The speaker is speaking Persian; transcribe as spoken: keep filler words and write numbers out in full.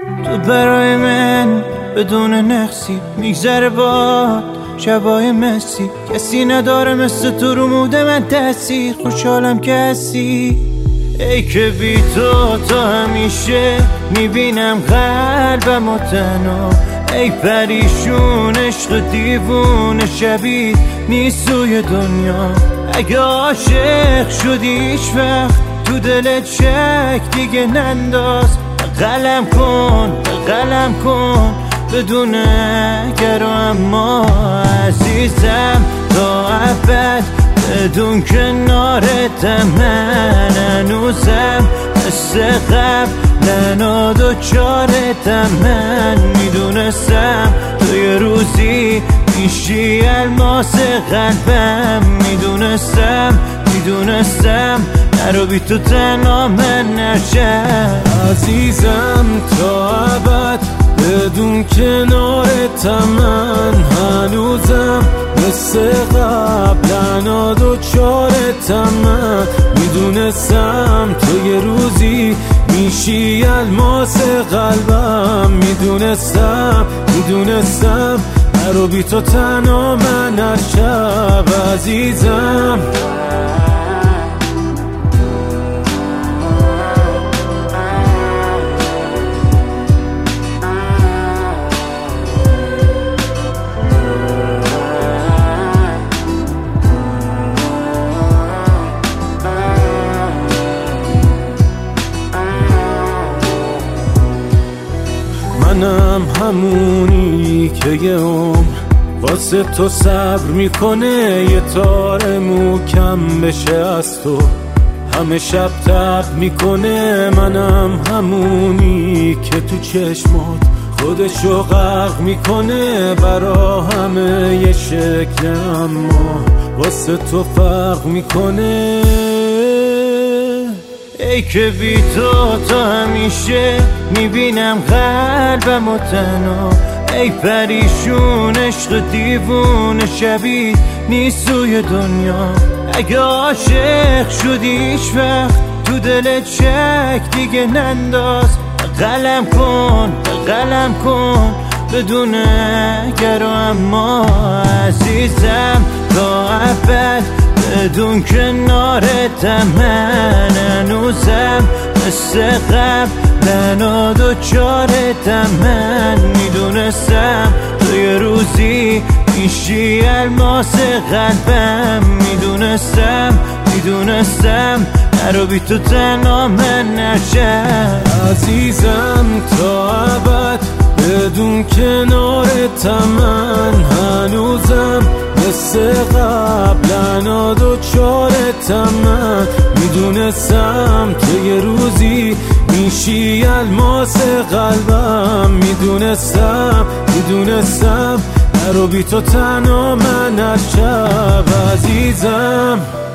تو برای من بدون نقصی میگذره باد شبای مسی، کسی نداره مثل تو رو موده من تأثیر. خوشحالم که هستی ای که بی تو تا همیشه میبینم قلبم و تنها. ای پریشون عشق دیوونه شبیه نیست توی دنیا. اگه عاشق شدی هیچ وقت تو دلت شک دیگه ننداز. قلم کن قلم کن بدون اگر و اما عزیزم تا ابد بدون کنارتم. من هنوزم مثل قبل لنا دوچارتم. من میدونستم تو یه روزی میشی الماس قلبم. میدونستم میدونستم نرو بی تو تنها من نشم. عزیزم تا ابد بدون کنارتم. من هنوزم مثل قبلنا دوچارتم. من میدونستم تو یه روزی میشی الماس قلبم. میدونستم میدونستم نرو بی تو تنها من هر شب. عزیزم منم همونی که یه عمر واسه تو صبر میکنه. یه تار موکم بشه از تو همه شب تب میکنه. منم همونی که تو چشمات خودشو غرق میکنه. برا همه یه شکل اما واسه تو فرق میکنه. ای که بی تو تا همیشه میبینم قلبم و تنها. ای پریشون عشق دیوونه شبیه نیست توی دنیا. اگه عاشق شدی هیچ وقت تو دلت شک دیگه ننداز. قلم کن قلم کن بدون اگر و اما عزیزم تا ابد بدون کنارتم. من هنوزم مثل قبل لنا دوچارتم. من میدونستم تو یه روزی میشی الماس قلبم. میدونستم میدونستم نرو بی تو تنها من نشم. عزیزم تا ابد بدون کنارتم. من هنوزم مثل قبلنا دوچارتم. من میدونستم تو یه روزی میشی الماس قلبم. میدونستم میدونستم نرو بی تو تنها من هر شب. عزیزم